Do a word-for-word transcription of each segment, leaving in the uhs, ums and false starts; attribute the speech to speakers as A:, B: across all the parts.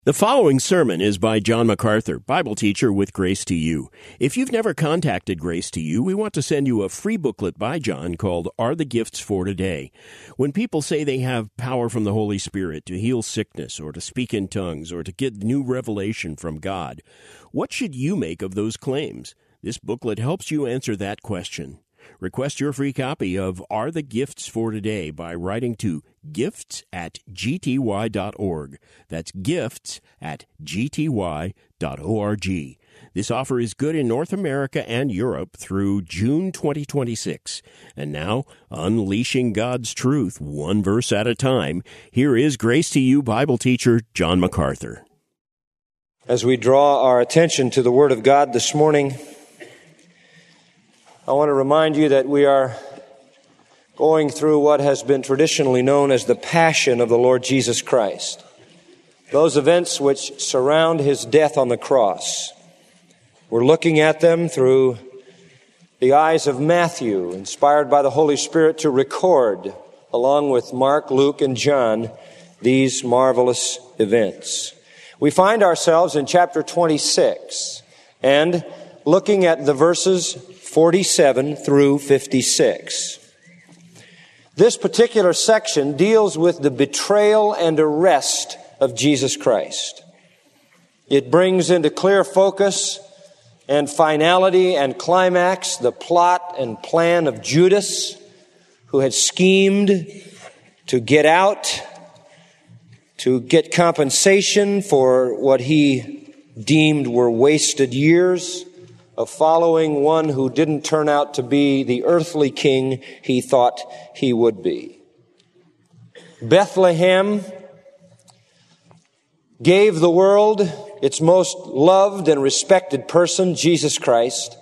A: The following sermon is by John MacArthur, Bible teacher with Grace to You. If you've never contacted Grace to You, we want to send you a free booklet by John called Are the Gifts for Today? When people say they have power from the Holy Spirit to heal sickness or to speak in tongues or to get new revelation from God, what should you make of those claims? This booklet helps you answer that question. Request your free copy of Are the Gifts for Today by writing to gifts at g t y dot org. That's gifts at g t y dot org. This offer is good in North America and Europe through June twenty twenty-six. And now, unleashing God's truth one verse at a time, here is Grace to You Bible teacher John MacArthur.
B: As we draw our attention to the Word of God this morning, I want to remind you that we are going through what has been traditionally known as the Passion of the Lord Jesus Christ. Those events which surround His death on the cross. We're looking at them through the eyes of Matthew, inspired by the Holy Spirit to record, along with Mark, Luke, and John, these marvelous events. We find ourselves in chapter twenty-six and looking at the verses forty-seven through fifty-six. This particular section deals with the betrayal and arrest of Jesus Christ. It brings into clear focus and finality and climax the plot and plan of Judas, who had schemed to get out, to get compensation for what he deemed were wasted years of following one who didn't turn out to be the earthly king he thought he would be. Bethlehem gave the world its most loved and respected person, Jesus Christ.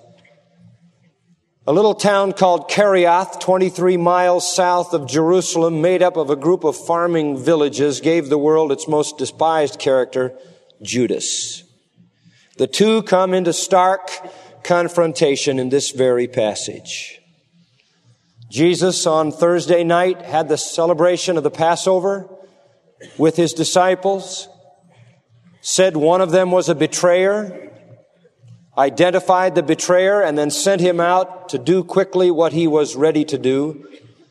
B: A little town called Kerioth, twenty-three miles south of Jerusalem, made up of a group of farming villages, gave the world its most despised character, Judas. The two come into stark confrontation in this very passage. Jesus on Thursday night had the celebration of the Passover with His disciples, said one of them was a betrayer, identified the betrayer, and then sent him out to do quickly what he was ready to do.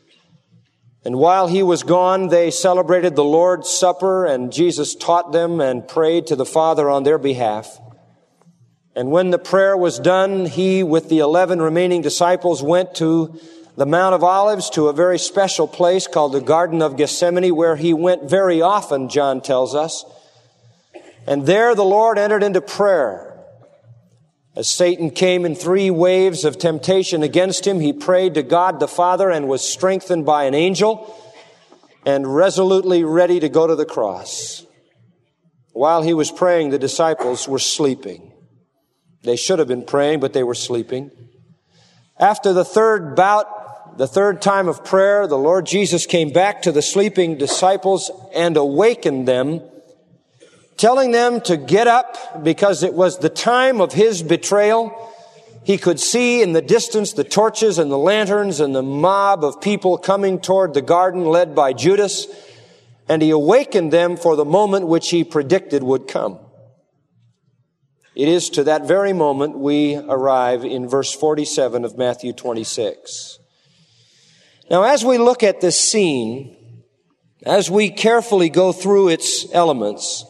B: And while he was gone, they celebrated the Lord's Supper, and Jesus taught them and prayed to the Father on their behalf. And when the prayer was done, he, with the eleven remaining disciples, went to the Mount of Olives, to a very special place called the Garden of Gethsemane, where he went very often, John tells us. And there the Lord entered into prayer. As Satan came in three waves of temptation against him, he prayed to God the Father and was strengthened by an angel and resolutely ready to go to the cross. While he was praying, the disciples were sleeping. They should have been praying, but they were sleeping. After the third bout, the third time of prayer, the Lord Jesus came back to the sleeping disciples and awakened them, telling them to get up because it was the time of His betrayal. He could see in the distance the torches and the lanterns and the mob of people coming toward the garden led by Judas, and He awakened them for the moment which He predicted would come. It is to that very moment we arrive in verse forty-seven of Matthew twenty-six. Now, as we look at this scene, as we carefully go through its elements,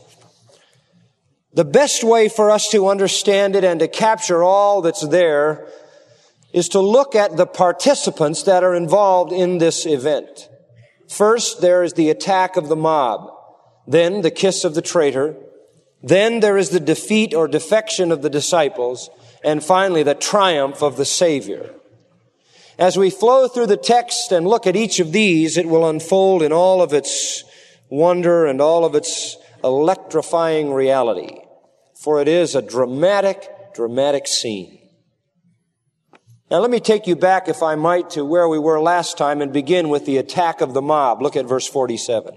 B: the best way for us to understand it and to capture all that's there is to look at the participants that are involved in this event. First, there is the attack of the mob. Then, the kiss of the traitor. Then there is the defeat or defection of the disciples. And finally, the triumph of the Savior. As we flow through the text and look at each of these, it will unfold in all of its wonder and all of its electrifying reality. For it is a dramatic, dramatic scene. Now let me take you back, if I might, to where we were last time and begin with the attack of the mob. Look at verse forty-seven.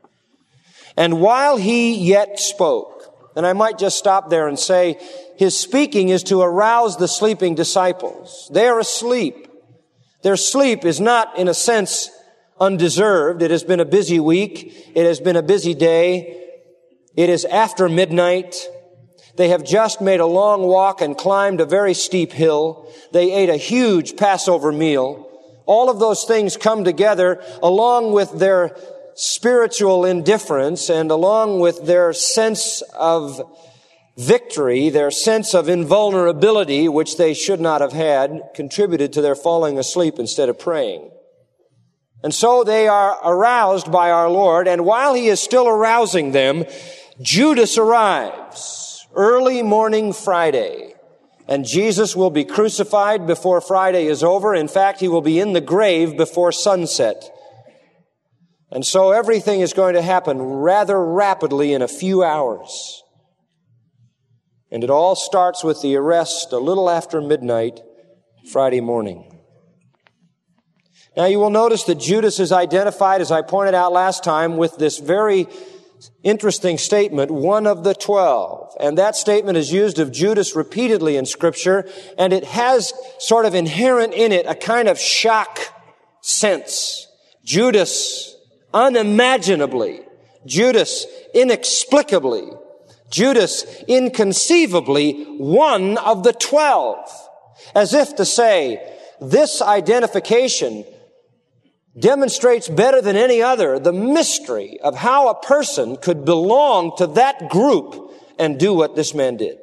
B: And while he yet spoke, and I might just stop there and say, his speaking is to arouse the sleeping disciples. They are asleep. Their sleep is not, in a sense, undeserved. It has been a busy week. It has been a busy day. It is after midnight. They have just made a long walk and climbed a very steep hill. They ate a huge Passover meal. All of those things come together along with their spiritual indifference and along with their sense of victory, their sense of invulnerability, which they should not have had, contributed to their falling asleep instead of praying. And so they are aroused by our Lord, and while he is still arousing them, Judas arrives, early morning Friday, and Jesus will be crucified before Friday is over. In fact, he will be in the grave before sunset. And so everything is going to happen rather rapidly in a few hours. And it all starts with the arrest a little after midnight Friday morning. Now you will notice that Judas is identified, as I pointed out last time, with this very interesting statement, one of the twelve. And that statement is used of Judas repeatedly in Scripture, and it has sort of inherent in it a kind of shock sense. Judas unimaginably, Judas inexplicably, Judas inconceivably one of the twelve. As if to say, this identification demonstrates better than any other the mystery of how a person could belong to that group and do what this man did.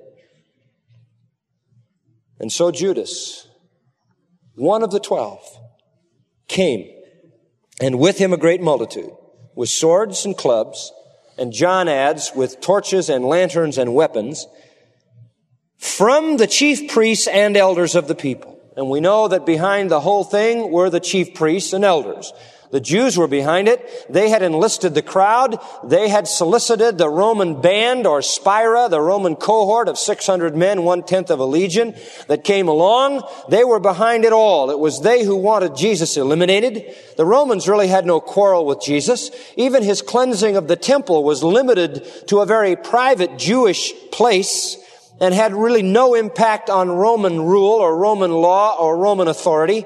B: And so Judas, one of the twelve, came, and with him a great multitude, with swords and clubs, and John adds, with torches and lanterns and weapons, from the chief priests and elders of the people. And we know that behind the whole thing were the chief priests and elders. The Jews were behind it. They had enlisted the crowd. They had solicited the Roman band, or spira, the Roman cohort of six hundred men, one-tenth of a legion, that came along. They were behind it all. It was they who wanted Jesus eliminated. The Romans really had no quarrel with Jesus. Even his cleansing of the temple was limited to a very private Jewish place, and had really no impact on Roman rule or Roman law or Roman authority.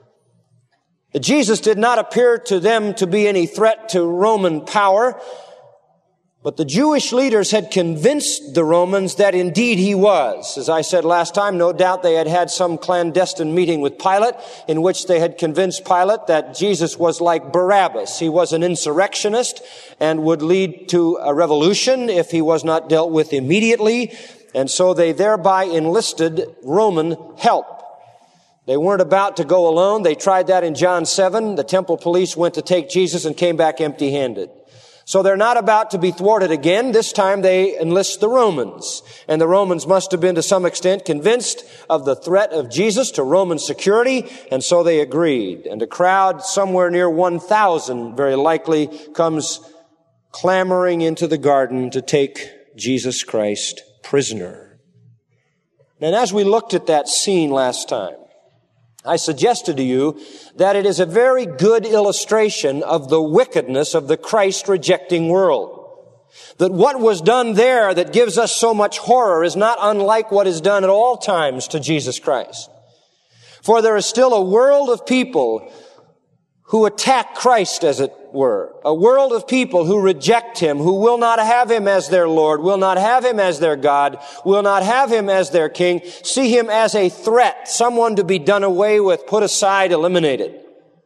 B: Jesus did not appear to them to be any threat to Roman power, but the Jewish leaders had convinced the Romans that indeed he was. As I said last time, no doubt they had had some clandestine meeting with Pilate in which they had convinced Pilate that Jesus was like Barabbas. He was an insurrectionist and would lead to a revolution if he was not dealt with immediately. And so they thereby enlisted Roman help. They weren't about to go alone. They tried that in John seven. The temple police went to take Jesus and came back empty-handed. So they're not about to be thwarted again. This time they enlist the Romans. And the Romans must have been to some extent convinced of the threat of Jesus to Roman security. And so they agreed. And a crowd somewhere near one thousand very likely comes clamoring into the garden to take Jesus Christ prisoner. And as we looked at that scene last time, I suggested to you that it is a very good illustration of the wickedness of the Christ-rejecting world. That what was done there that gives us so much horror is not unlike what is done at all times to Jesus Christ. For there is still a world of people who attack Christ, as it were. A world of people who reject him, who will not have him as their Lord, will not have him as their God, will not have him as their King, see him as a threat, someone to be done away with, put aside, eliminated.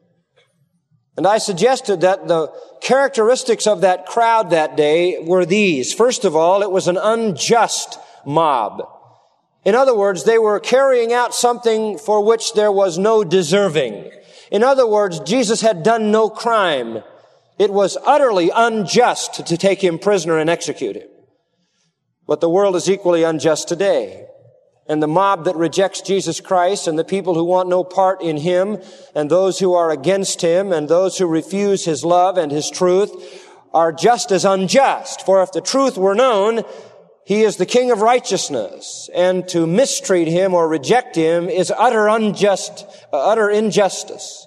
B: And I suggested that the characteristics of that crowd that day were these. First of all, it was an unjust mob. In other words, they were carrying out something for which there was no deserving. In other words, Jesus had done no crime. It was utterly unjust to take him prisoner and execute him. But the world is equally unjust today. And the mob that rejects Jesus Christ, and the people who want no part in him, and those who are against him, and those who refuse his love and his truth, are just as unjust. For if the truth were known, he is the King of righteousness, and to mistreat him or reject him is utter unjust, uh, utter injustice.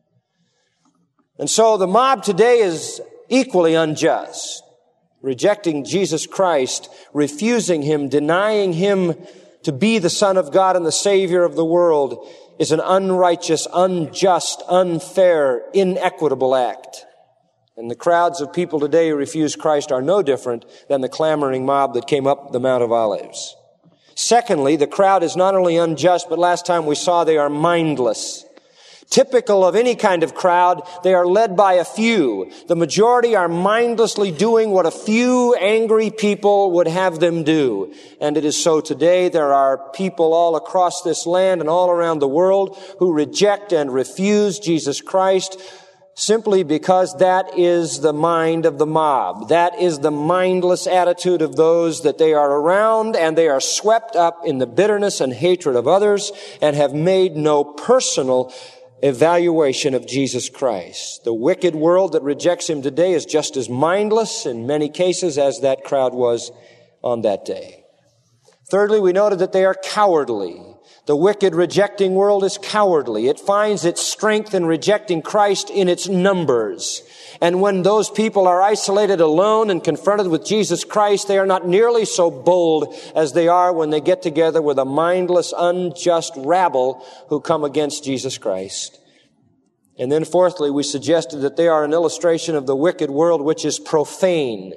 B: And so the mob today is equally unjust, rejecting Jesus Christ, refusing him, denying him to be the Son of God and the Savior of the world is an unrighteous, unjust, unfair, inequitable act. And the crowds of people today who refuse Christ are no different than the clamoring mob that came up the Mount of Olives. Secondly, the crowd is not only unjust, but last time we saw they are mindless. Typical of any kind of crowd, they are led by a few. The majority are mindlessly doing what a few angry people would have them do. And it is so today. There are people all across this land and all around the world who reject and refuse Jesus Christ simply because that is the mind of the mob. That is the mindless attitude of those that they are around, and they are swept up in the bitterness and hatred of others and have made no personal evaluation of Jesus Christ. The wicked world that rejects him today is just as mindless in many cases as that crowd was on that day. Thirdly, we noted that they are cowardly. The wicked rejecting world is cowardly. It finds its strength in rejecting Christ in its numbers. And when those people are isolated alone and confronted with Jesus Christ, they are not nearly so bold as they are when they get together with a mindless, unjust rabble who come against Jesus Christ. And then fourthly, we suggested that they are an illustration of the wicked world, which is profane.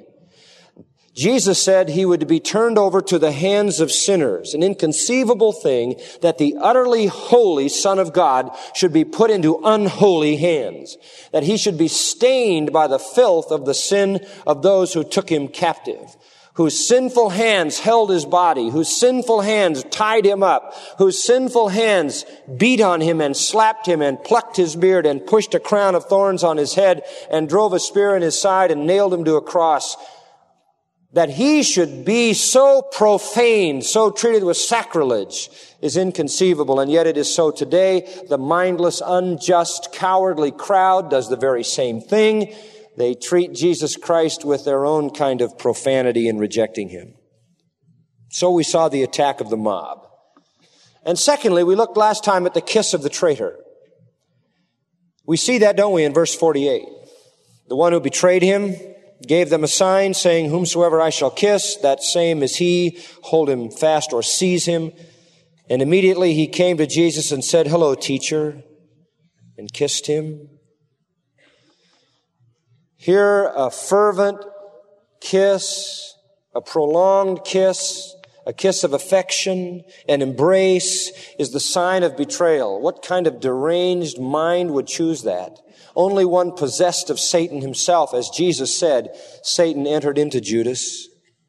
B: Jesus said he would be turned over to the hands of sinners, an inconceivable thing that the utterly holy Son of God should be put into unholy hands, that he should be stained by the filth of the sin of those who took him captive, whose sinful hands held his body, whose sinful hands tied him up, whose sinful hands beat on him and slapped him and plucked his beard and pushed a crown of thorns on his head and drove a spear in his side and nailed him to a cross. That he should be so profane, so treated with sacrilege, is inconceivable, and yet it is so today. The mindless, unjust, cowardly crowd does the very same thing. They treat Jesus Christ with their own kind of profanity in rejecting him. So we saw the attack of the mob. And secondly, we looked last time at the kiss of the traitor. We see that, don't we, in verse forty-eight. The one who betrayed him gave them a sign, saying, "Whomsoever I shall kiss, that same is he. Hold him fast or seize him." And immediately he came to Jesus and said, "Hello, teacher," and kissed him. Here, a fervent kiss, a prolonged kiss, a kiss of affection, an embrace, is the sign of betrayal. What kind of deranged mind would choose that? Only one possessed of Satan himself. As Jesus said, Satan entered into Judas.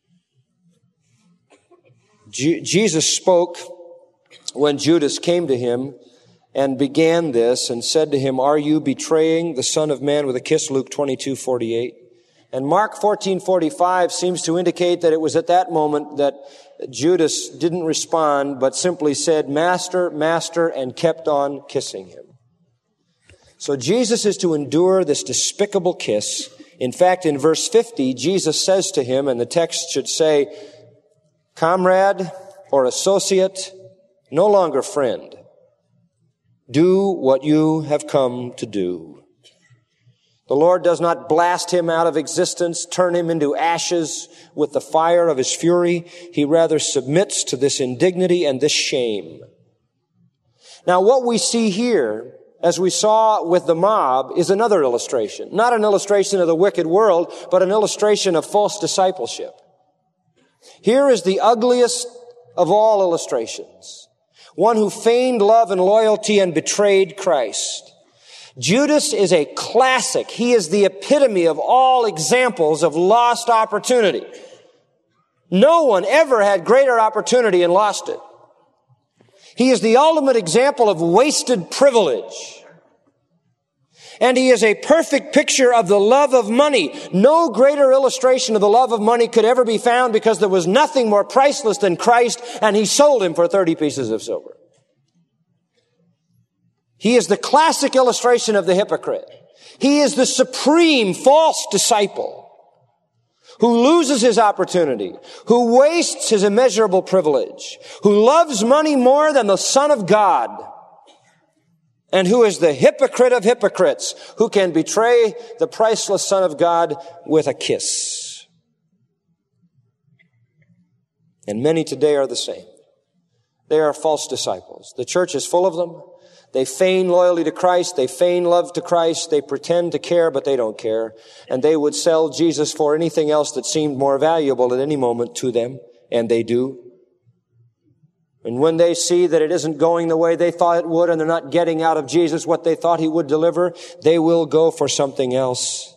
B: Je- Jesus spoke when Judas came to him and began this and said to him, "Are you betraying the Son of Man with a kiss?" Luke twenty-two forty-eight. And Mark fourteen forty-five seems to indicate that it was at that moment that Judas didn't respond, but simply said, "Master, Master," and kept on kissing him. So Jesus is to endure this despicable kiss. In fact, in verse fifty, Jesus says to him, and the text should say, "Comrade or associate, no longer friend, do what you have come to do." The Lord does not blast him out of existence, turn him into ashes with the fire of his fury. He rather submits to this indignity and this shame. Now, what we see here, as we saw with the mob, is another illustration. Not an illustration of the wicked world, but an illustration of false discipleship. Here is the ugliest of all illustrations. One who feigned love and loyalty and betrayed Christ. Judas is a classic. He is the epitome of all examples of lost opportunity. No one ever had greater opportunity and lost it. He is the ultimate example of wasted privilege. And he is a perfect picture of the love of money. No greater illustration of the love of money could ever be found, because there was nothing more priceless than Christ, and he sold him for thirty pieces of silver. He is the classic illustration of the hypocrite. He is the supreme false disciple who loses his opportunity, who wastes his immeasurable privilege, who loves money more than the Son of God, and who is the hypocrite of hypocrites, who can betray the priceless Son of God with a kiss. And many today are the same. They are false disciples. The church is full of them. They feign loyalty to Christ. They feign love to Christ. They pretend to care, but they don't care. And they would sell Jesus for anything else that seemed more valuable at any moment to them. And they do. And when they see that it isn't going the way they thought it would, and they're not getting out of Jesus what they thought he would deliver, they will go for something else.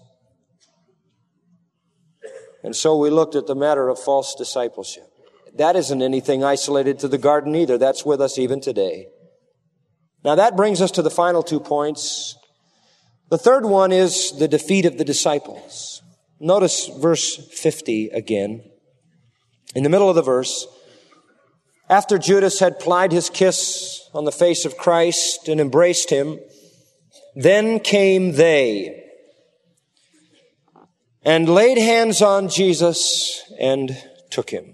B: And so we looked at the matter of false discipleship. That isn't anything isolated to the garden either. That's with us even today. Now that brings us to the final two points. The third one is the defeat of the disciples. Notice verse fifty again. In the middle of the verse, after Judas had plied his kiss on the face of Christ and embraced him, then came they and laid hands on Jesus and took him.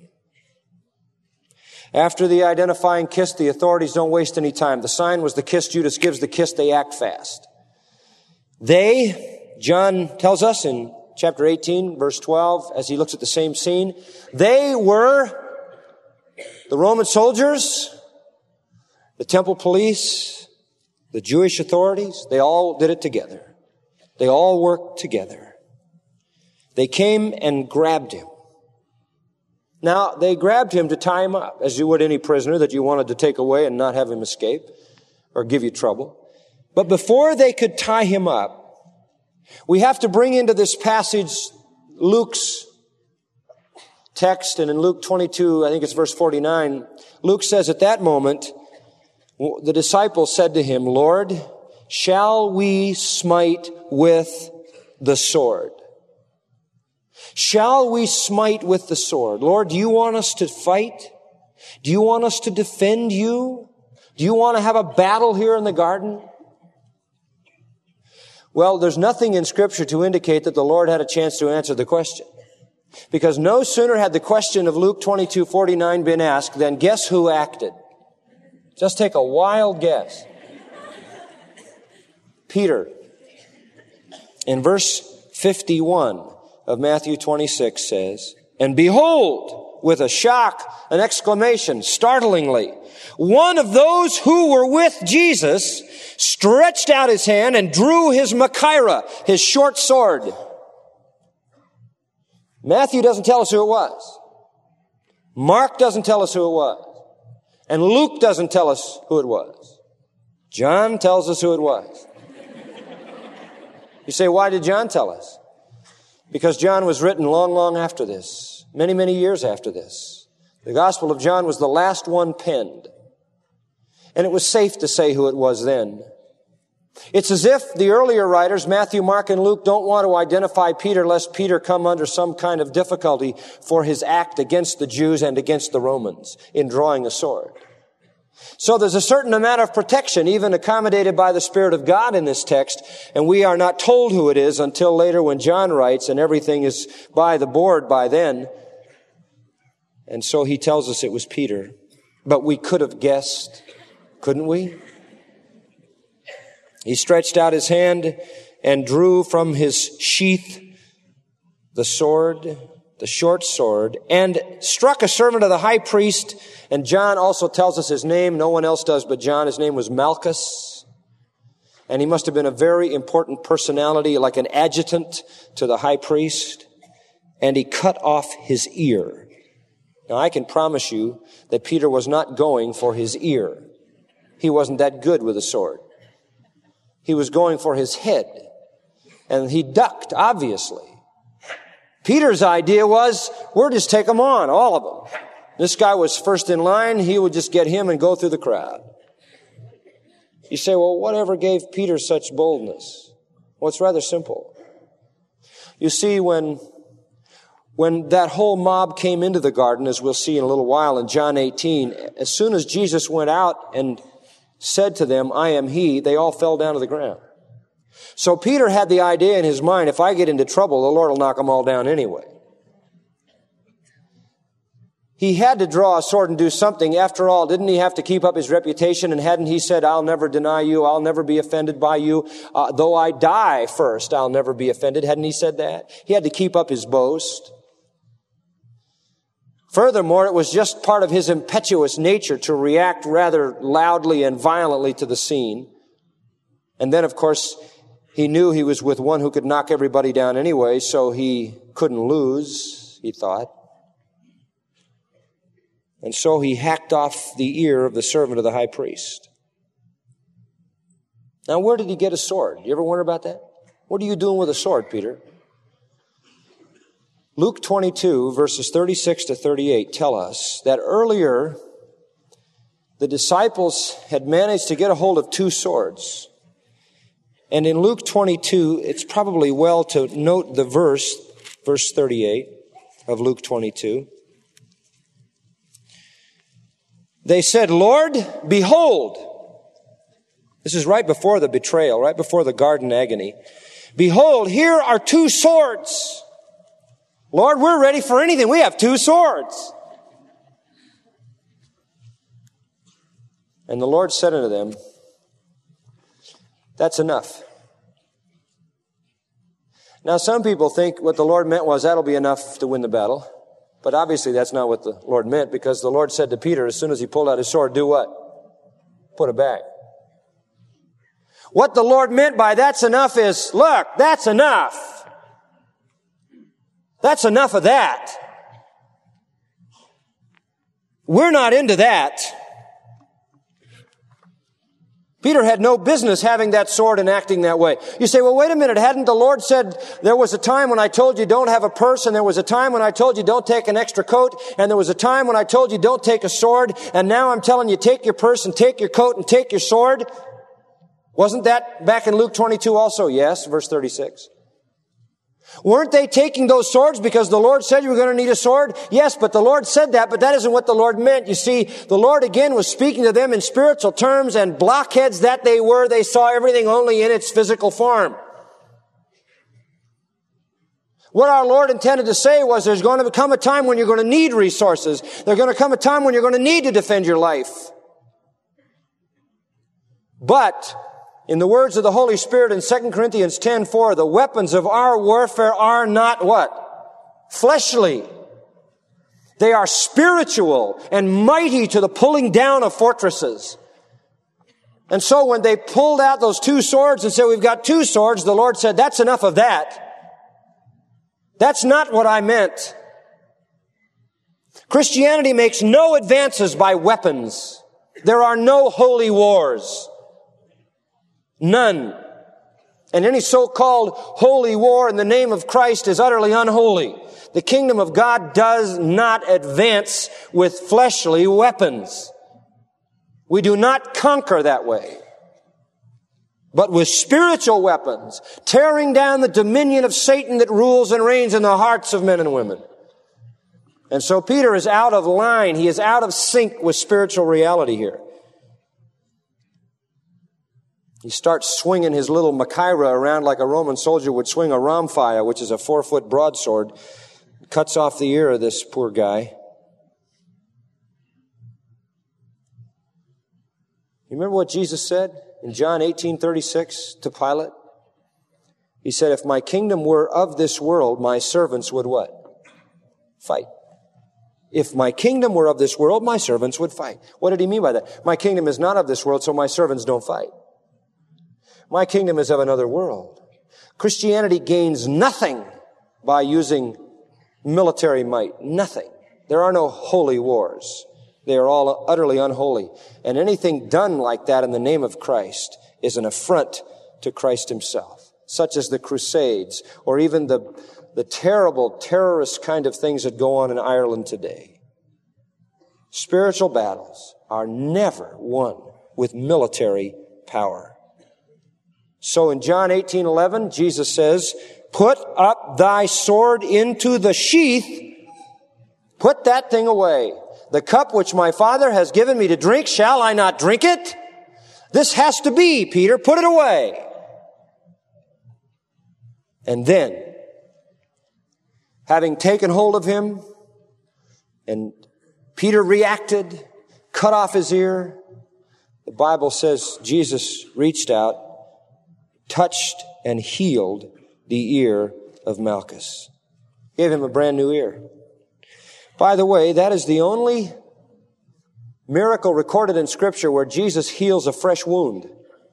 B: After the identifying kiss, the authorities don't waste any time. The sign was the kiss. Judas gives the kiss. They act fast. They, John tells us in chapter eighteen, verse twelve, as he looks at the same scene, they were the Roman soldiers, the temple police, the Jewish authorities. They all did it together. They all worked together. They came and grabbed him. Now, they grabbed him to tie him up, as you would any prisoner that you wanted to take away and not have him escape or give you trouble. But before they could tie him up, we have to bring into this passage Luke's text, and in Luke twenty-two, I think it's verse forty-nine, Luke says at that moment, the disciples said to him, Lord, shall we smite with the sword? Shall we smite with the sword? Lord, do you want us to fight? Do you want us to defend you? Do you want to have a battle here in the garden? Well, there's nothing in Scripture to indicate that the Lord had a chance to answer the question. Because no sooner had the question of Luke twenty-two forty-nine been asked than guess who acted? Just take a wild guess. Peter. In verse fifty-one of Matthew twenty-six says, and behold, with a shock, an exclamation, startlingly, one of those who were with Jesus stretched out his hand and drew his Machaira, his short sword. Matthew doesn't tell us who it was. Mark doesn't tell us who it was. And Luke doesn't tell us who it was. John tells us who it was. You say, why did John tell us? Because John was written long, long after this. Many, many years after this. The Gospel of John was the last one penned. And it was safe to say who it was then. It's as if the earlier writers, Matthew, Mark, and Luke, don't want to identify Peter lest Peter come under some kind of difficulty for his act against the Jews and against the Romans in drawing a sword. So there's a certain amount of protection, even accommodated by the Spirit of God in this text, and we are not told who it is until later when John writes, and everything is by the board by then. And so he tells us it was Peter. But we could have guessed, couldn't we? He stretched out his hand and drew from his sheath the sword, the short sword, and struck a servant of the high priest. And John also tells us his name. No one else does but John. His name was Malchus. And he must have been a very important personality, like an adjutant to the high priest. And he cut off his ear. Now, I can promise you that Peter was not going for his ear. He wasn't that good with a sword. He was going for his head. And he ducked, obviously. Peter's idea was, we'll just take them on, all of them. This guy was first in line. He would just get him and go through the crowd. You say, well, whatever gave Peter such boldness? Well, it's rather simple. You see, when, when that whole mob came into the garden, as we'll see in a little while in John eighteen, as soon as Jesus went out and said to them, I am he, they all fell down to the ground. So Peter had the idea in his mind, if I get into trouble, the Lord will knock them all down anyway. He had to draw a sword and do something. After all, didn't he have to keep up his reputation? And hadn't he said, I'll never deny you, I'll never be offended by you, uh, though I die first, I'll never be offended. Hadn't he said that? He had to keep up his boast. Furthermore, it was just part of his impetuous nature to react rather loudly and violently to the scene. And then, of course, he knew he was with one who could knock everybody down anyway, so he couldn't lose, he thought. And so he hacked off the ear of the servant of the high priest. Now, where did he get a sword? You ever wonder about that? What are you doing with a sword, Peter? Luke twenty-two, verses thirty-six to thirty-eight tell us that earlier the disciples had managed to get a hold of two swords. And in Luke twenty-two, it's probably well to note the verse, verse thirty-eight of Luke twenty-two. They said, Lord, behold. This is right before the betrayal, right before the garden agony. Behold, here are two swords. Lord, we're ready for anything. We have two swords. And the Lord said unto them, that's enough. Now, some people think what the Lord meant was that'll be enough to win the battle. But obviously that's not what the Lord meant, because the Lord said to Peter, as soon as he pulled out his sword, do what? Put it back. What the Lord meant by that's enough is, look, that's enough. That's enough of that. We're not into that. Peter had no business having that sword and acting that way. You say, well, wait a minute. Hadn't the Lord said there was a time when I told you don't have a purse, and there was a time when I told you don't take an extra coat, and there was a time when I told you don't take a sword, and now I'm telling you take your purse and take your coat and take your sword? Wasn't that back in Luke twenty-two also? Yes, verse thirty-six. Weren't they taking those swords because the Lord said you were going to need a sword? Yes, but the Lord said that, but that isn't what the Lord meant. You see, the Lord again was speaking to them in spiritual terms, and blockheads that they were, they saw everything only in its physical form. What our Lord intended to say was there's going to come a time when you're going to need resources. There's going to come a time when you're going to need to defend your life. But in the words of the Holy Spirit in Second Corinthians ten four, the weapons of our warfare are not what? Fleshly. They are spiritual and mighty to the pulling down of fortresses. And so when they pulled out those two swords and said, we've got two swords, the Lord said, that's enough of that. That's not what I meant. Christianity makes no advances by weapons. There are no holy wars. None. And any so-called holy war in the name of Christ is utterly unholy. The kingdom of God does not advance with fleshly weapons. We do not conquer that way, but with spiritual weapons, tearing down the dominion of Satan that rules and reigns in the hearts of men and women. And so Peter is out of line. He is out of sync with spiritual reality here. He starts swinging his little Machaira around like a Roman soldier would swing a rhomphaia, which is a four-foot broadsword. Cuts off the ear of this poor guy. You remember what Jesus said in John eighteen thirty-six to Pilate? He said, if my kingdom were of this world, my servants would what? Fight. If my kingdom were of this world, my servants would fight. What did he mean by that? My kingdom is not of this world, so my servants don't fight. My kingdom is of another world. Christianity gains nothing by using military might. Nothing. There are no holy wars. They are all utterly unholy. And anything done like that in the name of Christ is an affront to Christ himself, such as the Crusades or even the, the terrible terrorist kind of things that go on in Ireland today. Spiritual battles are never won with military power. So in John eighteen eleven, Jesus says, put up thy sword into the sheath. Put that thing away. The cup which my Father has given me to drink, shall I not drink it? This has to be, Peter. Put it away. And then, having taken hold of him, and Peter reacted, cut off his ear, the Bible says Jesus reached out, touched and healed the ear of Malchus. Gave him a brand new ear. By the way, that is the only miracle recorded in Scripture where Jesus heals a fresh wound.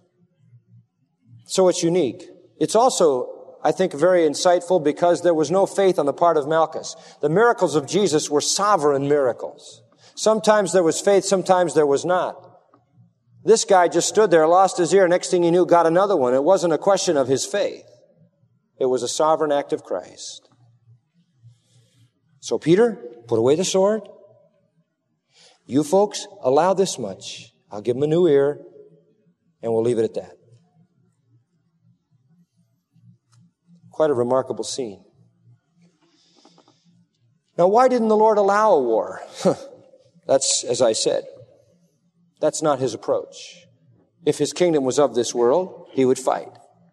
B: So it's unique. It's also, I think, very insightful because there was no faith on the part of Malchus. The miracles of Jesus were sovereign miracles. Sometimes there was faith, sometimes there was not. This guy just stood there, lost his ear, next thing he knew, got another one. It wasn't a question of his faith. It was a sovereign act of Christ. So Peter, put away the sword. You folks, allow this much. I'll give him a new ear, and we'll leave it at that. Quite a remarkable scene. Now, why didn't the Lord allow a war? That's, as I said, that's not his approach. If his kingdom was of this world, he would fight.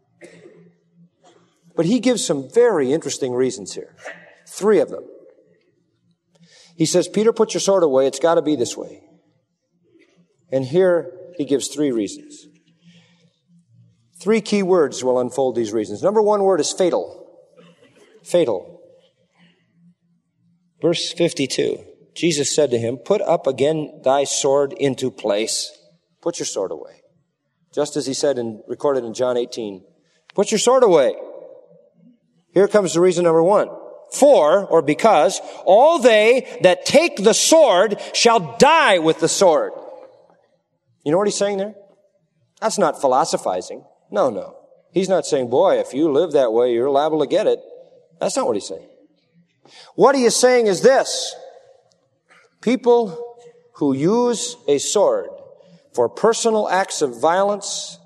B: But he gives some very interesting reasons here. Three of them. He says, Peter, put your sword away. It's got to be this way. And here he gives three reasons. Three key words will unfold these reasons. Number one word is fatal. Fatal. Verse fifty-two. Jesus said to him, put up again thy sword into place. Put your sword away. Just as he said and recorded in John eighteen. Put your sword away. Here comes the reason number one. For, or because, all they that take the sword shall die with the sword. You know what he's saying there? That's not philosophizing. No, no. He's not saying, boy, if you live that way, you're liable to get it. That's not what he's saying. What he is saying is this. People who use a sword for personal acts of violence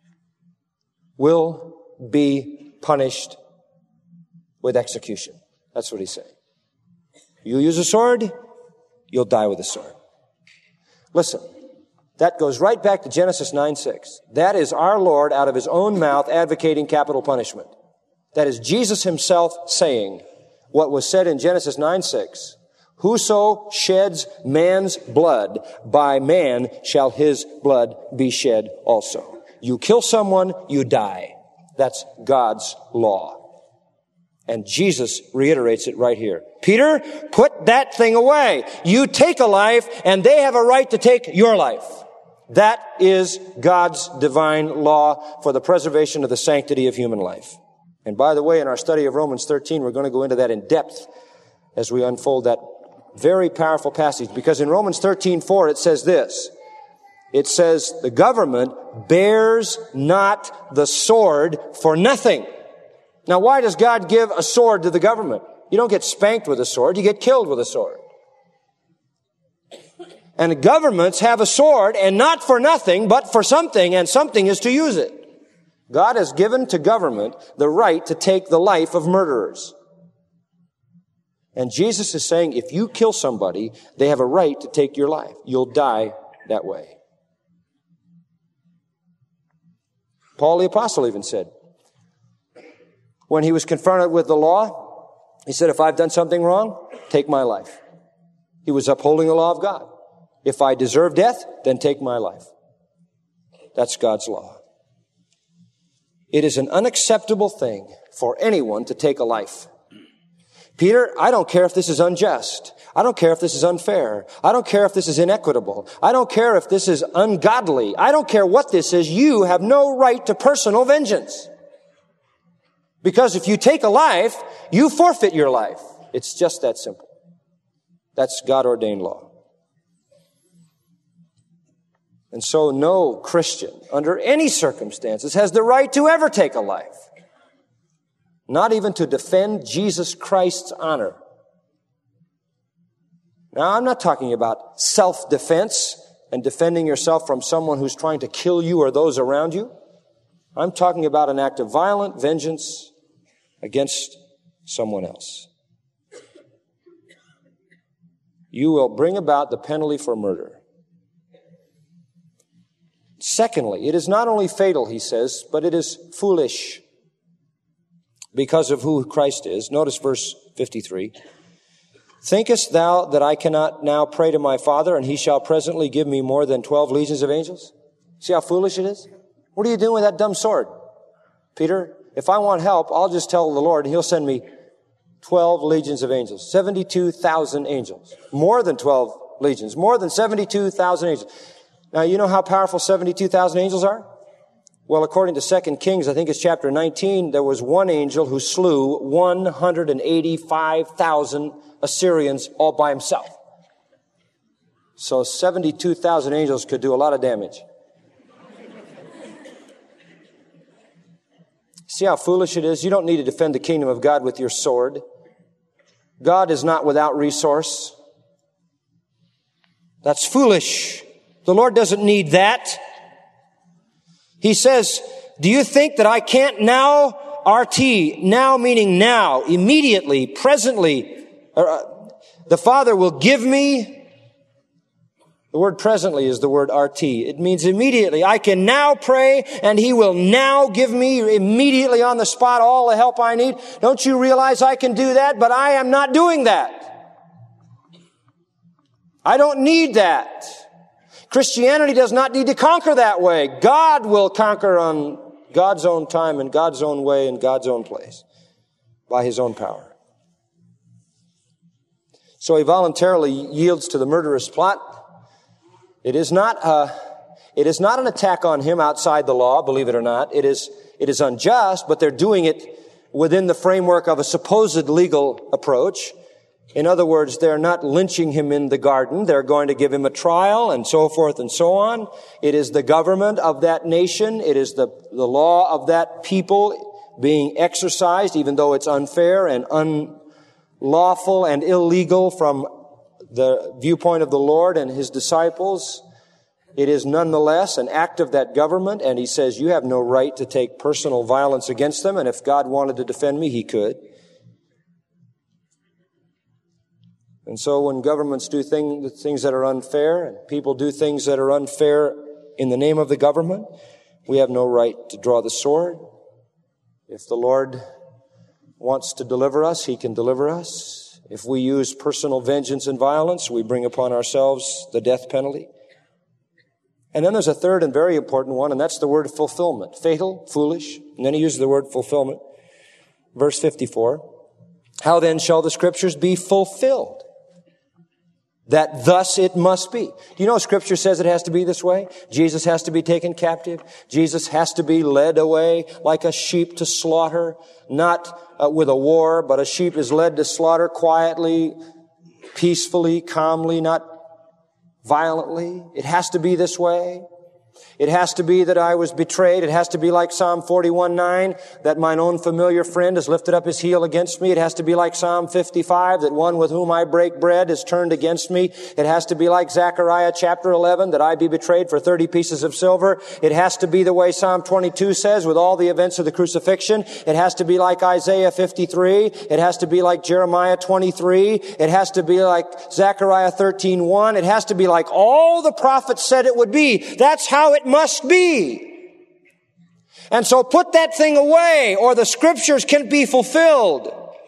B: will be punished with execution. That's what he's saying. You use a sword, you'll die with a sword. Listen, that goes right back to Genesis nine six. That is our Lord out of his own mouth advocating capital punishment. That is Jesus himself saying what was said in Genesis nine six. Whoso sheds man's blood, by man shall his blood be shed also. You kill someone, you die. That's God's law. And Jesus reiterates it right here. Peter, put that thing away. You take a life, and they have a right to take your life. That is God's divine law for the preservation of the sanctity of human life. And by the way, in our study of Romans thirteen, we're going to go into that in depth as we unfold that very powerful passage. Because in Romans thirteen four, it says this. It says, the government bears not the sword for nothing. Now, why does God give a sword to the government? You don't get spanked with a sword. You get killed with a sword. And governments have a sword, and not for nothing, but for something, and something is to use it. God has given to government the right to take the life of murderers. And Jesus is saying, if you kill somebody, they have a right to take your life. You'll die that way. Paul the Apostle even said, when he was confronted with the law, he said, if I've done something wrong, take my life. He was upholding the law of God. If I deserve death, then take my life. That's God's law. It is an unacceptable thing for anyone to take a life. Peter, I don't care if this is unjust. I don't care if this is unfair. I don't care if this is inequitable. I don't care if this is ungodly. I don't care what this is. You have no right to personal vengeance. Because if you take a life, you forfeit your life. It's just that simple. That's God-ordained law. And so no Christian, under any circumstances, has the right to ever take a life. Not even to defend Jesus Christ's honor. Now, I'm not talking about self-defense and defending yourself from someone who's trying to kill you or those around you. I'm talking about an act of violent vengeance against someone else. You will bring about the penalty for murder. Secondly, it is not only fatal, he says, but it is foolish because of who Christ is. Notice verse fifty-three. Thinkest thou that I cannot now pray to my Father, and he shall presently give me more than twelve legions of angels? See how foolish it is? What are you doing with that dumb sword? Peter, if I want help, I'll just tell the Lord, and he'll send me twelve legions of angels. seventy-two thousand angels. More than twelve legions. More than seventy-two thousand angels. Now, you know how powerful seventy-two thousand angels are? Well, according to Second Kings, I think it's chapter nineteen, there was one angel who slew one hundred eighty-five thousand Assyrians all by himself. So seventy-two thousand angels could do a lot of damage. See how foolish it is? You don't need to defend the kingdom of God with your sword. God is not without resource. That's foolish. The Lord doesn't need that. He says, do you think that I can't now, R T, now meaning now, immediately, presently, uh, the Father will give me, the word presently is the word R T. It means immediately. I can now pray and He will now give me immediately on the spot all the help I need. Don't you realize I can do that? But I am not doing that. I don't need that. Christianity does not need to conquer that way. God will conquer on God's own time and God's own way and God's own place by His own power. So He voluntarily yields to the murderous plot. It is not, uh, it is not an attack on Him outside the law, believe it or not. It is, it is unjust, but they're doing it within the framework of a supposed legal approach. In other words, they're not lynching Him in the garden. They're going to give Him a trial and so forth and so on. It is the government of that nation. It is the, the law of that people being exercised, even though it's unfair and unlawful and illegal from the viewpoint of the Lord and His disciples. It is nonetheless an act of that government, and He says, you have no right to take personal violence against them, and if God wanted to defend me, He could. And so when governments do thing, things that are unfair, and people do things that are unfair in the name of the government, we have no right to draw the sword. If the Lord wants to deliver us, He can deliver us. If we use personal vengeance and violence, we bring upon ourselves the death penalty. And then there's a third and very important one, and that's the word fulfillment. Fatal, foolish, and then he uses the word fulfillment. Verse fifty-four. How then shall the Scriptures be fulfilled? That thus it must be. Do you know Scripture says it has to be this way? Jesus has to be taken captive. Jesus has to be led away like a sheep to slaughter. Not uh, with a war, but a sheep is led to slaughter quietly, peacefully, calmly, not violently. It has to be this way. It has to be that I was betrayed. It has to be like Psalm forty-one nine, that mine own familiar friend has lifted up his heel against me. It has to be like Psalm fifty-five, that one with whom I break bread is turned against me. It has to be like Zechariah chapter eleven, that I be betrayed for thirty pieces of silver. It has to be the way Psalm twenty-two says, with all the events of the crucifixion. It has to be like Isaiah fifty-three. It has to be like Jeremiah twenty-three. It has to be like Zechariah thirteen one. It has to be like all the prophets said it would be. That's how it must be. And so put that thing away, or the Scriptures can't be fulfilled.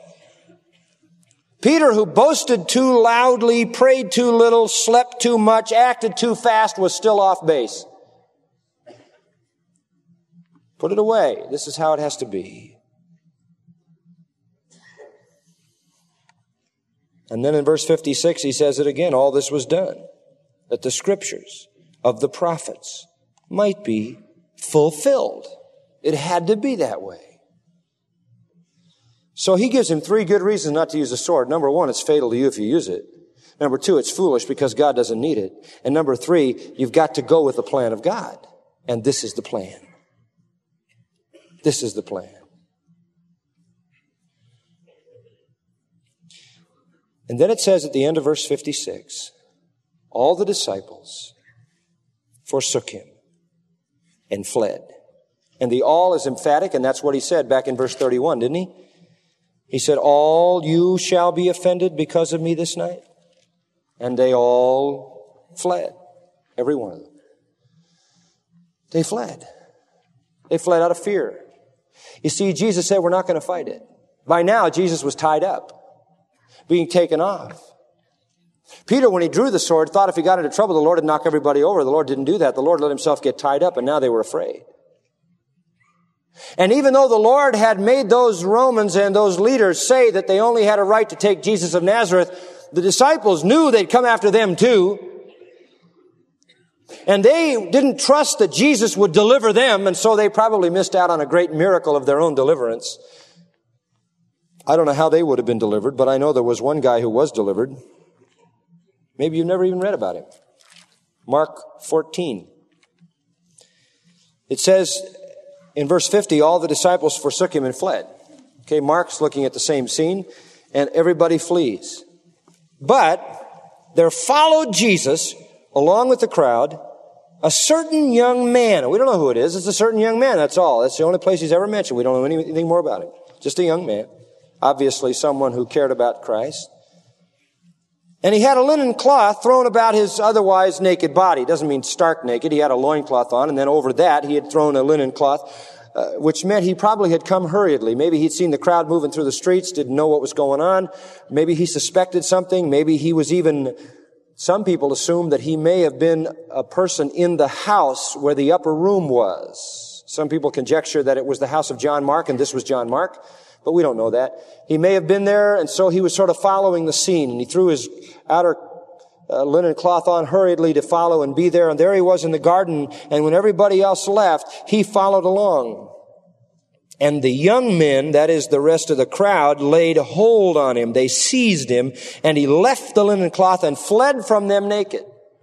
B: Peter, who boasted too loudly, prayed too little, slept too much, acted too fast, was still off base. Put it away. This is how it has to be. And then in verse fifty-six, he says it again. All this was done, that the Scriptures of the prophets might be fulfilled. It had to be that way. So he gives him three good reasons not to use a sword. Number one, it's fatal to you if you use it. Number two, it's foolish because God doesn't need it. And number three, you've got to go with the plan of God. And this is the plan. This is the plan. And then it says at the end of verse fifty-six, all the disciples forsook him and fled. And the all is emphatic, and that's what he said back in verse thirty-one, didn't he? He said, all you shall be offended because of me this night. And they all fled. Every one of them. They fled. They fled out of fear. You see, Jesus said, we're not going to fight it. By now, Jesus was tied up, being taken off. Peter, when he drew the sword, thought if he got into trouble, the Lord would knock everybody over. The Lord didn't do that. The Lord let himself get tied up, and now they were afraid. And even though the Lord had made those Romans and those leaders say that they only had a right to take Jesus of Nazareth, the disciples knew they'd come after them too. And they didn't trust that Jesus would deliver them, and so they probably missed out on a great miracle of their own deliverance. I don't know how they would have been delivered, but I know there was one guy who was delivered. Maybe you've never even read about him. Mark fourteen. It says in verse fifty, all the disciples forsook him and fled. Okay, Mark's looking at the same scene, and everybody flees. But there followed Jesus, along with the crowd, a certain young man. We don't know who it is. It's a certain young man, that's all. That's the only place he's ever mentioned. We don't know anything more about him. Just a young man. Obviously someone who cared about Christ. And he had a linen cloth thrown about his otherwise naked body. Doesn't mean stark naked. He had a loincloth on, and then over that he had thrown a linen cloth, uh, which meant he probably had come hurriedly. Maybe he'd seen the crowd moving through the streets, didn't know what was going on. Maybe he suspected something. Maybe he was even... Some people assume that he may have been a person in the house where the upper room was. Some people conjecture that it was the house of John Mark, and this was John Mark, but we don't know that. He may have been there, and so he was sort of following the scene, and he threw his outer uh, linen cloth on hurriedly to follow and be there, and there he was in the garden, and when everybody else left, he followed along. And the young men, that is the rest of the crowd, laid hold on him. They seized him, and he left the linen cloth and fled from them naked.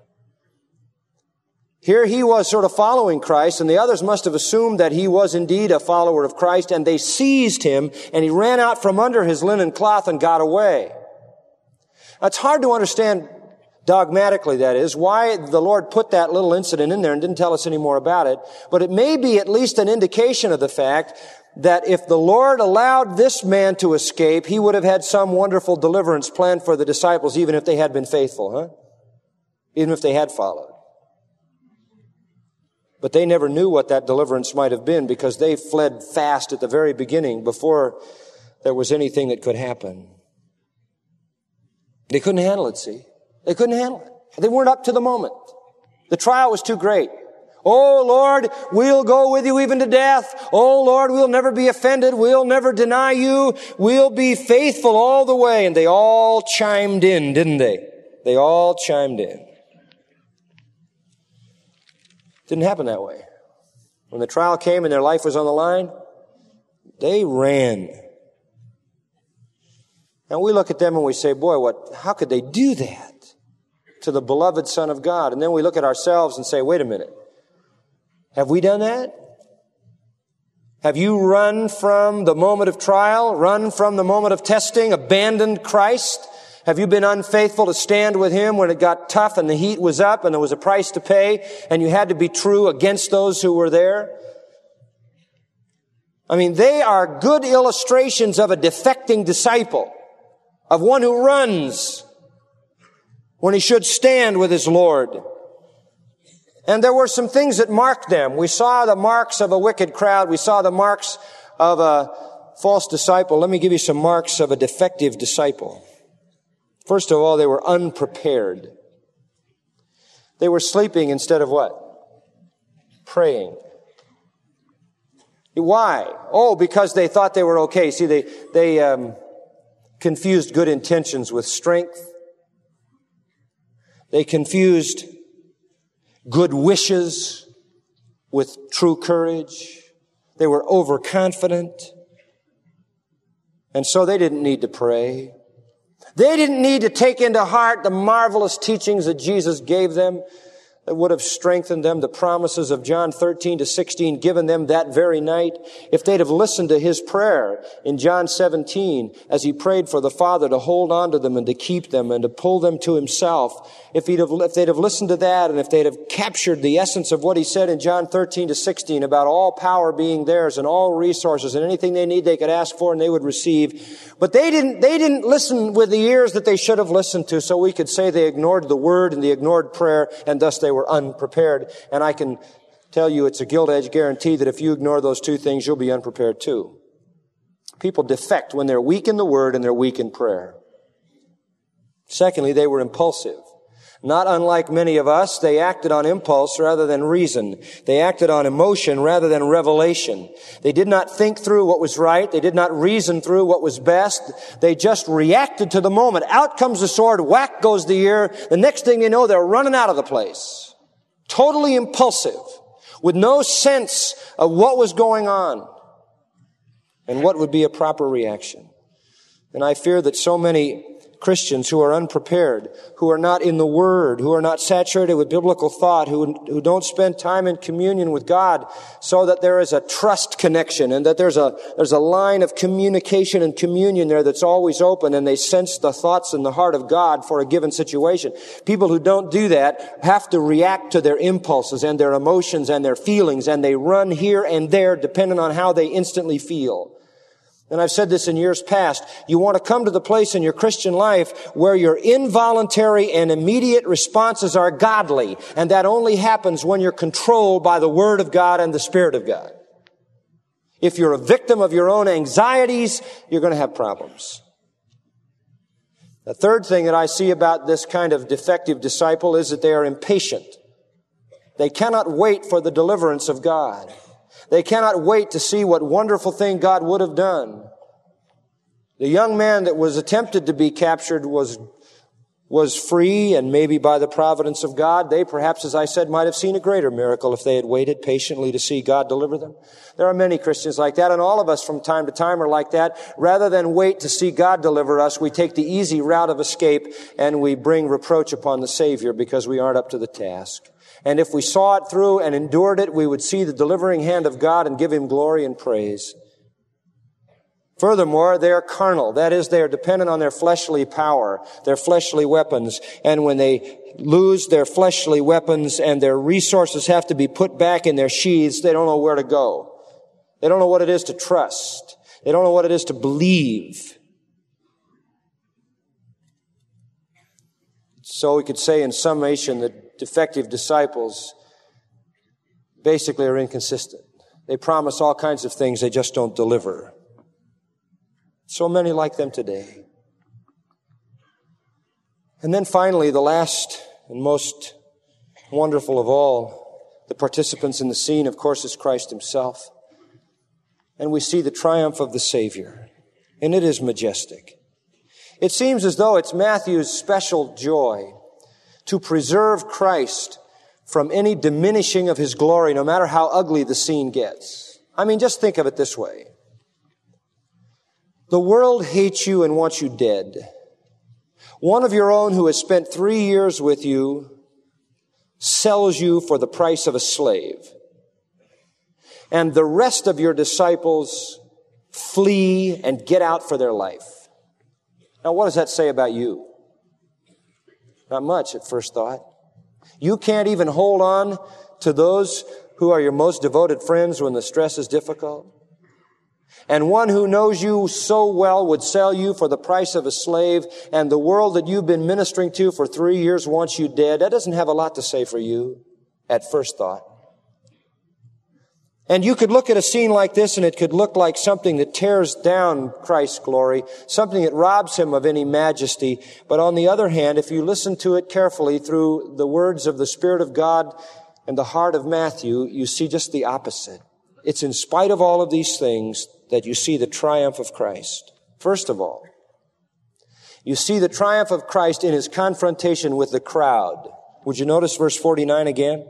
B: Here he was sort of following Christ, and the others must have assumed that he was indeed a follower of Christ, and they seized him, and he ran out from under his linen cloth and got away. Now, it's hard to understand dogmatically, that is, why the Lord put that little incident in there and didn't tell us any more about it, but it may be at least an indication of the fact that if the Lord allowed this man to escape, he would have had some wonderful deliverance planned for the disciples, even if they had been faithful, huh? Even if they had followed. But they never knew what that deliverance might have been because they fled fast at the very beginning before there was anything that could happen. They couldn't handle it, see? They couldn't handle it. They weren't up to the moment. The trial was too great. Oh, Lord, we'll go with you even to death. Oh, Lord, we'll never be offended. We'll never deny you. We'll be faithful all the way. And they all chimed in, didn't they? They all chimed in. Didn't happen that way. When the trial came and their life was on the line, they ran. And we look at them and we say, boy, what, how could they do that to the beloved Son of God? And then we look at ourselves and say, wait a minute. Have we done that? Have you run from the moment of trial, run from the moment of testing, abandoned Christ? Have you been unfaithful to stand with Him when it got tough and the heat was up and there was a price to pay and you had to be true against those who were there? I mean, they are good illustrations of a defecting disciple, of one who runs when he should stand with his Lord. And there were some things that marked them. We saw the marks of a wicked crowd. We saw the marks of a false disciple. Let me give you some marks of a defective disciple. First of all, they were unprepared. They were sleeping instead of what? Praying. Why? Oh, because they thought they were okay. See, they, they um, confused good intentions with strength. They confused good wishes with true courage. They were overconfident. And so they didn't need to pray. They didn't need to take into heart the marvelous teachings that Jesus gave them that would have strengthened them, the promises of John thirteen to sixteen given them that very night. If they'd have listened to His prayer in John seventeen as He prayed for the Father to hold on to them and to keep them and to pull them to Himself, if, he'd have, if they'd have listened to that and if they'd have captured the essence of what He said in John thirteen to sixteen about all power being theirs and all resources and anything they need they could ask for and they would receive. But they didn't, they didn't listen with the ears that they should have listened to, so we could say they ignored the Word and they ignored prayer, and thus they were unprepared. And I can tell you it's a gilt-edged guarantee that if you ignore those two things, you'll be unprepared too. People defect when they're weak in the Word and they're weak in prayer. Secondly, they were impulsive. Not unlike many of us, they acted on impulse rather than reason. They acted on emotion rather than revelation. They did not think through what was right. They did not reason through what was best. They just reacted to the moment. Out comes the sword, whack goes the ear. The next thing you know, they're running out of the place. Totally impulsive, with no sense of what was going on and what would be a proper reaction. And I fear that so many Christians who are unprepared, who are not in the Word, who are not saturated with biblical thought, who, who don't spend time in communion with God so that there is a trust connection and that there's a, there's a line of communication and communion there that's always open, and they sense the thoughts in the heart of God for a given situation. People who don't do that have to react to their impulses and their emotions and their feelings, and they run here and there depending on how they instantly feel. And I've said this in years past, you want to come to the place in your Christian life where your involuntary and immediate responses are godly. And that only happens when you're controlled by the Word of God and the Spirit of God. If you're a victim of your own anxieties, you're going to have problems. The third thing that I see about this kind of defective disciple is that they are impatient. They cannot wait for the deliverance of God. They cannot wait to see what wonderful thing God would have done. The young man that was attempted to be captured was, was free, and maybe by the providence of God, they perhaps, as I said, might have seen a greater miracle if they had waited patiently to see God deliver them. There are many Christians like that, and all of us from time to time are like that. Rather than wait to see God deliver us, we take the easy route of escape and we bring reproach upon the Savior because we aren't up to the task. And if we saw it through and endured it, we would see the delivering hand of God and give Him glory and praise. Furthermore, they are carnal. That is, they are dependent on their fleshly power, their fleshly weapons. And when they lose their fleshly weapons and their resources have to be put back in their sheaths, they don't know where to go. They don't know what it is to trust. They don't know what it is to believe. So we could say in summation that defective disciples basically are inconsistent. They promise all kinds of things, they just don't deliver. So many like them today. And then finally, the last and most wonderful of all, the participants in the scene, of course, is Christ Himself. And we see the triumph of the Savior. And it is majestic. It seems as though it's Matthew's special joy to preserve Christ from any diminishing of His glory, no matter how ugly the scene gets. I mean, just think of it this way. The world hates you and wants you dead. One of your own who has spent three years with you sells you for the price of a slave. And the rest of your disciples flee and get out for their life. Now, what does that say about you? Not much at first thought. You can't even hold on to those who are your most devoted friends when the stress is difficult. And one who knows you so well would sell you for the price of a slave, and the world that you've been ministering to for three years wants you dead. That doesn't have a lot to say for you at first thought. And you could look at a scene like this and it could look like something that tears down Christ's glory, something that robs Him of any majesty. But on the other hand, if you listen to it carefully through the words of the Spirit of God and the heart of Matthew, you see just the opposite. It's in spite of all of these things that you see the triumph of Christ. First of all, you see the triumph of Christ in His confrontation with the crowd. Would you notice verse forty-nine again?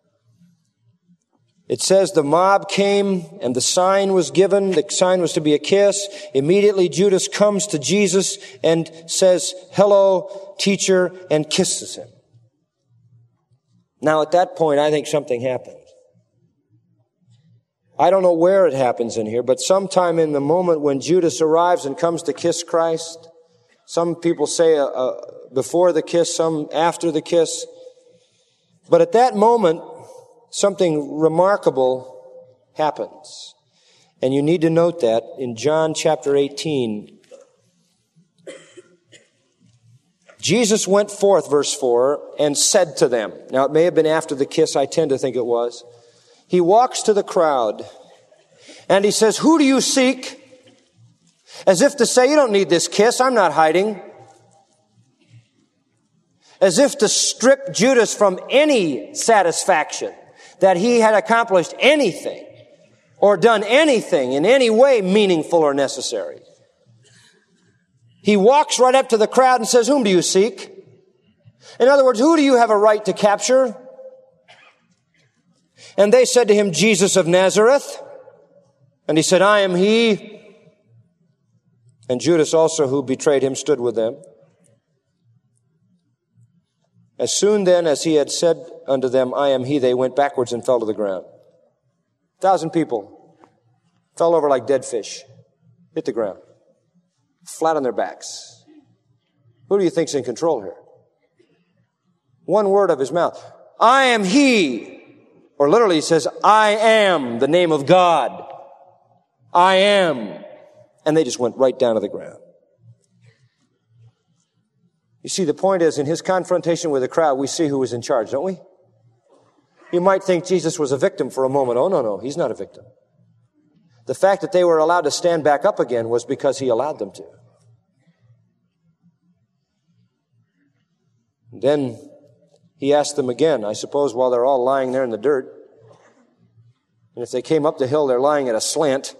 B: It says the mob came and the sign was given. The sign was to be a kiss. Immediately Judas comes to Jesus and says, "Hello, teacher," and kisses Him. Now at that point, I think something happened. I don't know where it happens in here, but sometime in the moment when Judas arrives and comes to kiss Christ, some people say uh, uh, before the kiss, some after the kiss. But at that moment, something remarkable happens. And you need to note that in John chapter eighteen. Jesus went forth, verse four, and said to them. Now it may have been after the kiss, I tend to think it was. He walks to the crowd and He says, "Who do you seek?" As if to say, you don't need this kiss, I'm not hiding. as if to strip Judas from any satisfaction that he had accomplished anything or done anything in any way meaningful or necessary. He walks right up to the crowd and says, "Whom do you seek?" In other words, who do you have a right to capture? And they said to him, "Jesus of Nazareth." And he said, "I am he." And Judas also, who betrayed him, stood with them. As soon then as he had said unto them, "I am he," they went backwards and fell to the ground. A thousand people fell over like dead fish, hit the ground, flat on their backs. Who do you think's in control here? One word of his mouth, "I am he." Or literally he says, "I am the name of God. I am." And they just went right down to the ground. You see, the point is, in his confrontation with the crowd, we see who was in charge, don't we? You might think Jesus was a victim for a moment. Oh, no, no, he's not a victim. The fact that they were allowed to stand back up again was because he allowed them to. And then he asked them again, I suppose while they're all lying there in the dirt. And if they came up the hill, they're lying at a slant.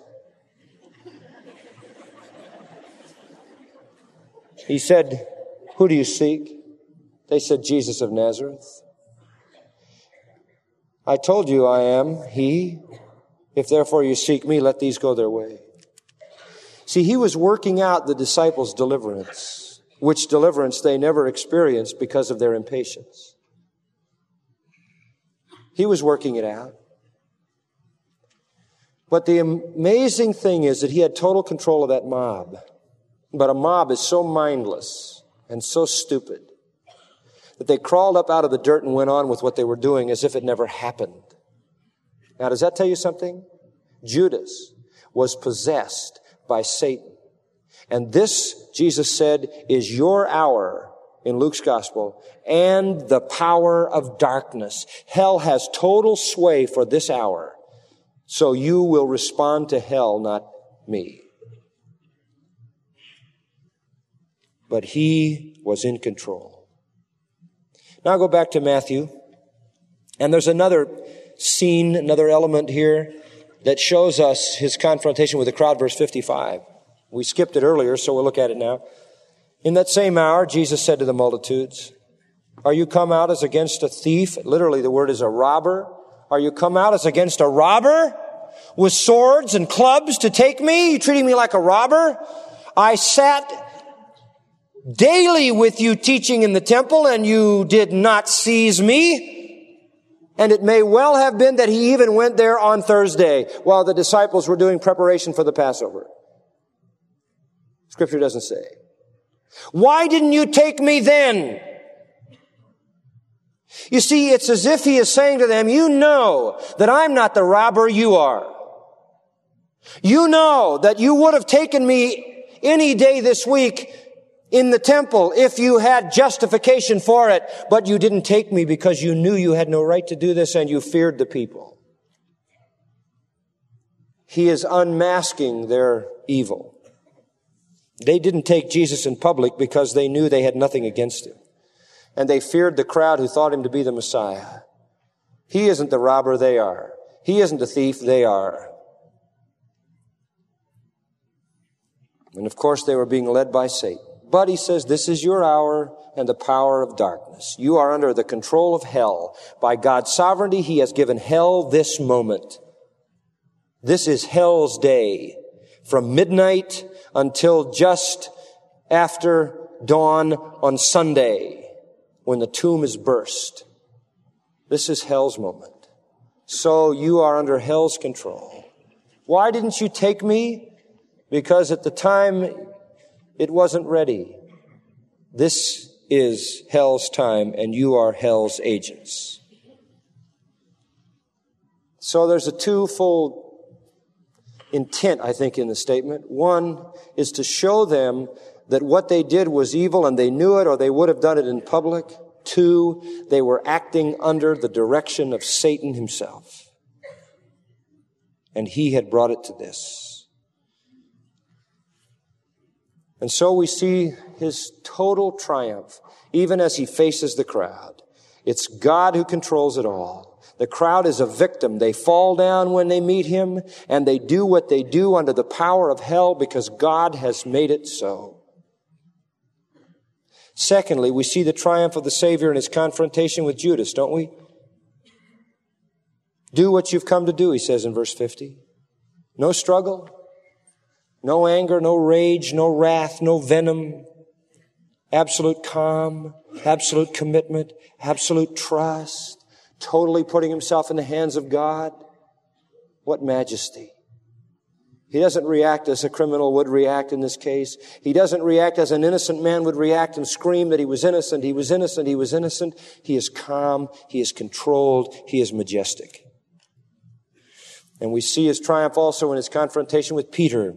B: He said, "Who do you seek?" They said, "Jesus of Nazareth." "I told you I am he. If therefore you seek me, let these go their way." See, he was working out the disciples' deliverance, which deliverance they never experienced because of their impatience. He was working it out. But the amazing thing is that he had total control of that mob. But a mob is so mindless and so stupid that they crawled up out of the dirt and went on with what they were doing as if it never happened. Now, does that tell you something? Judas was possessed by Satan. And this, Jesus said, is your hour in Luke's gospel and the power of darkness. Hell has total sway for this hour. So you will respond to hell, not me. But he was in control. Now I'll go back to Matthew. And there's another scene, another element here that shows us his confrontation with the crowd, verse fifty-five. We skipped it earlier, so we'll look at it now. In that same hour, Jesus said to the multitudes, "Are you come out as against a thief?" Literally, the word is a robber. "Are you come out as against a robber with swords and clubs to take me? You treating me like a robber? I sat daily with you teaching in the temple, and you did not seize me." And it may well have been that he even went there on Thursday while the disciples were doing preparation for the Passover. Scripture doesn't say. "Why didn't you take me then?" You see, it's as if he is saying to them, you know that I'm not the robber you are. You know that you would have taken me any day this week in the temple if you had justification for it, but you didn't take me because you knew you had no right to do this and you feared the people. He is unmasking their evil. They didn't take Jesus in public because they knew they had nothing against him. And they feared the crowd who thought him to be the Messiah. He isn't the robber, they are. He isn't the thief, they are. And of course they were being led by Satan. But he says, this is your hour and the power of darkness. You are under the control of hell. By God's sovereignty, he has given hell this moment. This is hell's day. From midnight until just after dawn on Sunday, when the tomb is burst. This is hell's moment. So you are under hell's control. Why didn't you take me? Because at the time it wasn't ready. This is hell's time, and you are hell's agents. So there's a twofold intent, I think, in the statement. One is to show them that what they did was evil and they knew it, or they would have done it in public. Two, they were acting under the direction of Satan himself. And he had brought it to this. And so we see his total triumph. even as he faces the crowd. It's God who controls it all. The crowd is a victim. They fall down when they meet him, and they do what they do under the power of hell because God has made it so. Secondly, we see the triumph of the Savior in his confrontation with Judas, don't we? Do what you've come to do, he says in verse fifty. No struggle, no anger, no rage, no wrath, no venom. Absolute calm, absolute commitment, absolute trust, totally putting himself in the hands of God. What majesty. He doesn't react as a criminal would react in this case. He doesn't react as an innocent man would react and scream that he was innocent, he was innocent, he was innocent. He is calm, he is controlled, he is majestic. And we see his triumph also in his confrontation with Peter.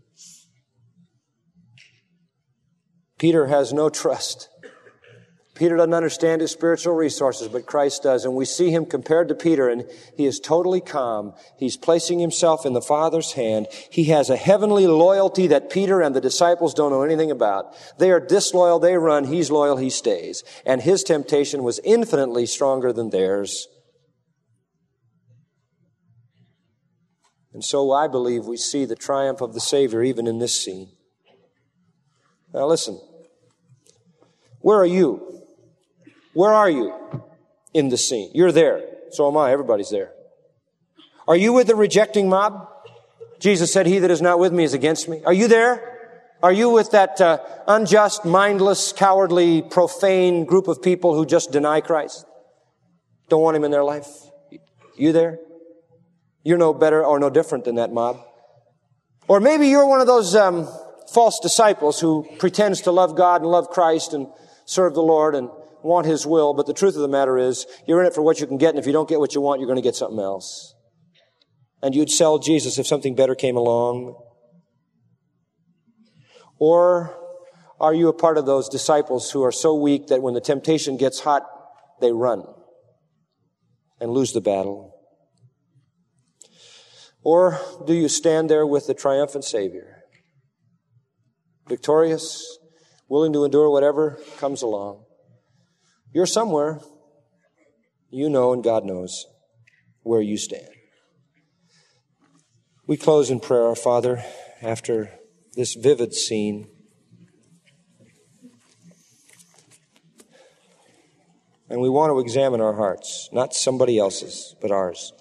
B: Peter has no trust. Peter doesn't understand his spiritual resources, but Christ does. And we see him compared to Peter, and he is totally calm. He's placing himself in the Father's hand. He has a heavenly loyalty that Peter and the disciples don't know anything about. They are disloyal, they run. He's loyal, he stays. And his temptation was infinitely stronger than theirs. And so I believe we see the triumph of the Savior even in this scene. Now listen. Where are you? Where are you in the scene? You're there. So am I. Everybody's there. Are you with the rejecting mob? Jesus said, he that is not with me is against me. Are you there? Are you with that uh, unjust, mindless, cowardly, profane group of people who just deny Christ? Don't want him in their life? You there? You're no better or no different than that mob. Or maybe you're one of those um, false disciples who pretends to love God and love Christ and serve the Lord and want his will, but the truth of the matter is you're in it for what you can get, and if you don't get what you want, you're going to get something else. And you'd sell Jesus if something better came along. Or are you a part of those disciples who are so weak that when the temptation gets hot, they run and lose the battle? Or do you stand there with the triumphant Savior, victorious, willing to endure whatever comes along? You're somewhere. You know, and God knows where you stand. We close in prayer, our Father, after this vivid scene. And we want to examine our hearts, not somebody else's, but ours.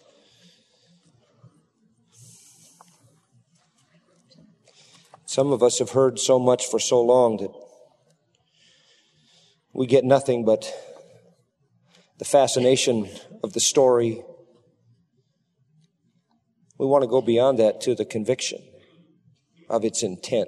B: Some of us have heard so much for so long that we get nothing but the fascination of the story. We want to go beyond that to the conviction of its intent.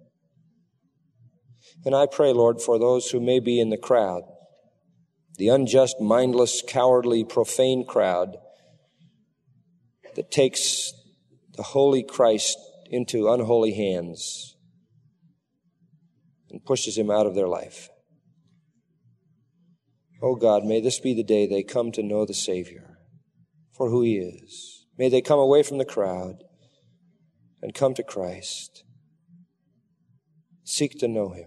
B: And I pray, Lord, for those who may be in the crowd, the unjust, mindless, cowardly, profane crowd that takes the holy Christ into unholy hands and pushes him out of their life. Oh God, may this be the day they come to know the Savior for who he is. May they come away from the crowd and come to Christ. Seek to know him.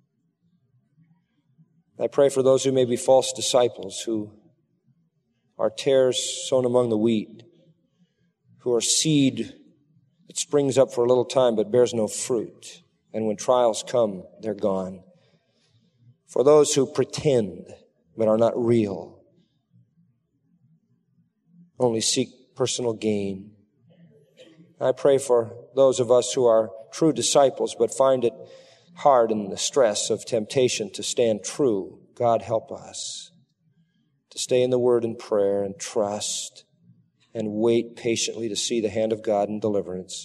B: I pray for those who may be false disciples, who are tares sown among the wheat, who are seed that springs up for a little time but bears no fruit. And when trials come, they're gone. For those who pretend but are not real, only seek personal gain. I pray for those of us who are true disciples but find it hard in the stress of temptation to stand true. God, help us to stay in the Word and prayer and trust and wait patiently to see the hand of God in deliverance.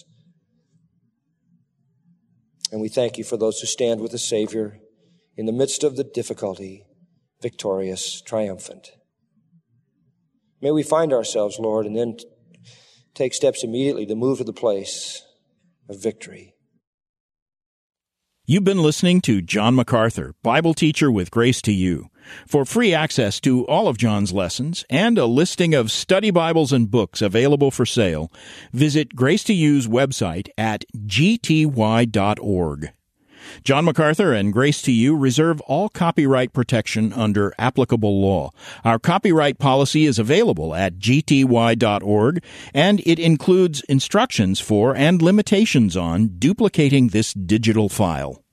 B: And we thank you for those who stand with the Savior in the midst of the difficulty, victorious, triumphant. May we find ourselves, Lord, and then take steps immediately to move to the place of victory.
A: You've been listening to John MacArthur, Bible teacher with Grace to You. For free access to all of John's lessons and a listing of study Bibles and books available for sale, visit Grace to You's website at g t y dot org. John MacArthur and Grace to You reserve all copyright protection under applicable law. Our copyright policy is available at g t y dot org, and it includes instructions for and limitations on duplicating this digital file.